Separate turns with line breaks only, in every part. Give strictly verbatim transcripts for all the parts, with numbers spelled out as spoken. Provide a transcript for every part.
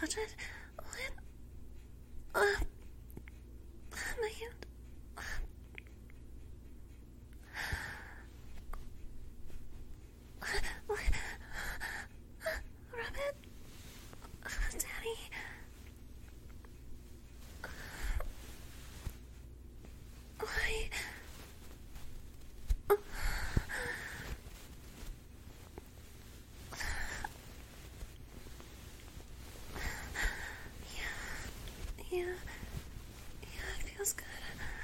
touch it? What? Uh, my hand. What? Rub it? Daddy? Why? Yeah. Yeah. Yeah, it feels good.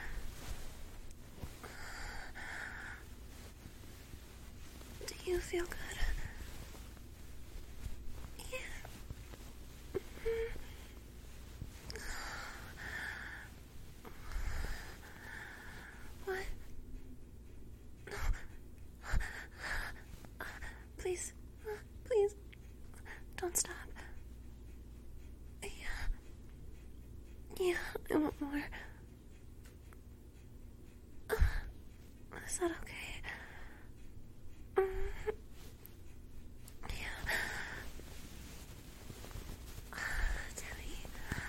Do you feel good? Yeah. What? No. Please. Please. Don't stop. Yeah. Yeah, I want more. Is that okay? Mm. Yeah. Daddy.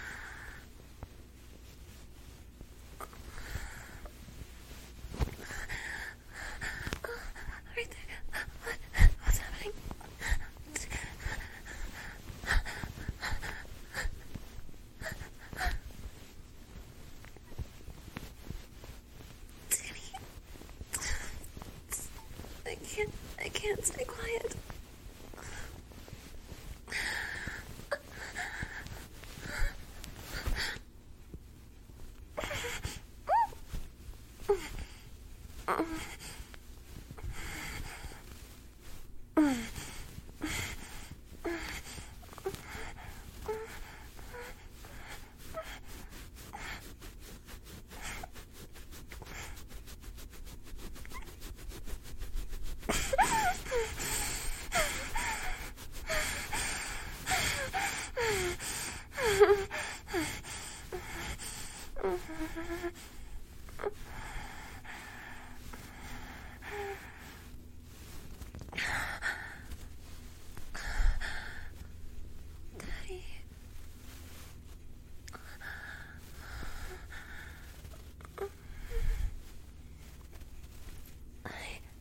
Right there. What? What's happening? Danny. I can't, I can't stay quiet. Daddy. I...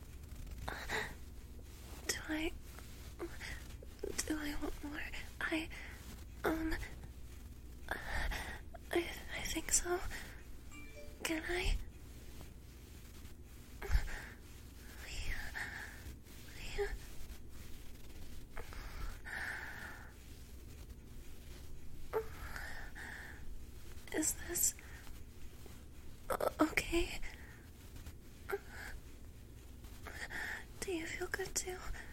Do I... Do I want more? I... Um... I... I think so. Can I? Yeah. Yeah. Is this... okay? Do you feel good too?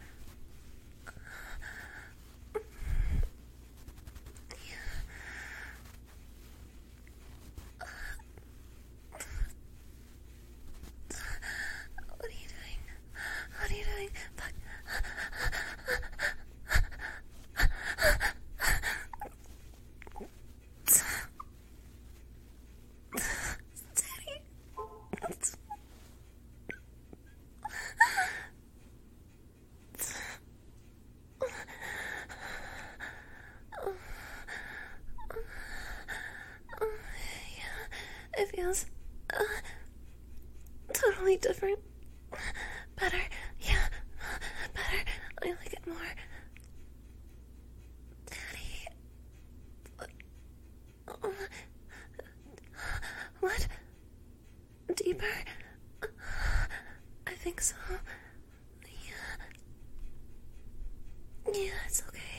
What are you doing? What are you doing? Fuck. Daddy. Yeah, it feels uh, totally different. Better. Yeah, better. I like it more. Daddy. Uh, What? Deeper? I think so. Yeah. Yeah, it's okay.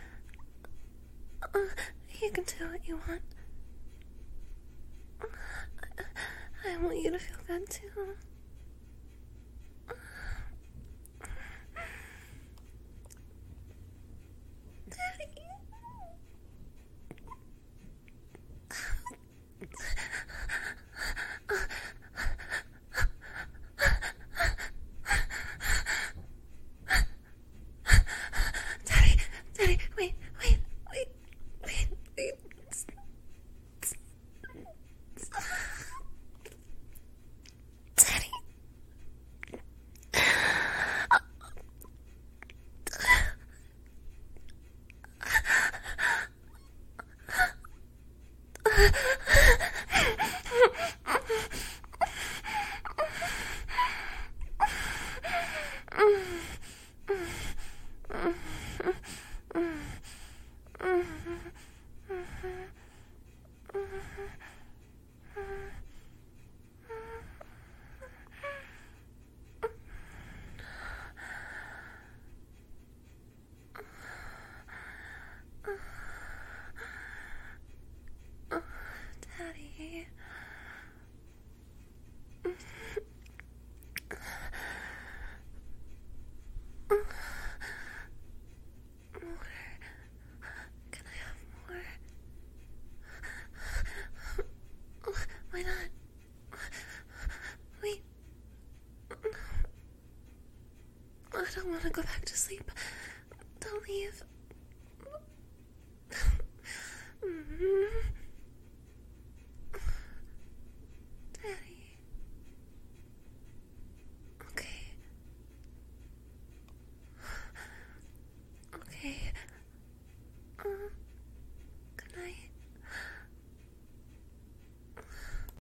Uh, you can do what you want. I, I want you to feel good too. Daddy. Daddy, Daddy, wait, wait, wait, wait, wait. Daddy. want to go back to sleep. Don't leave.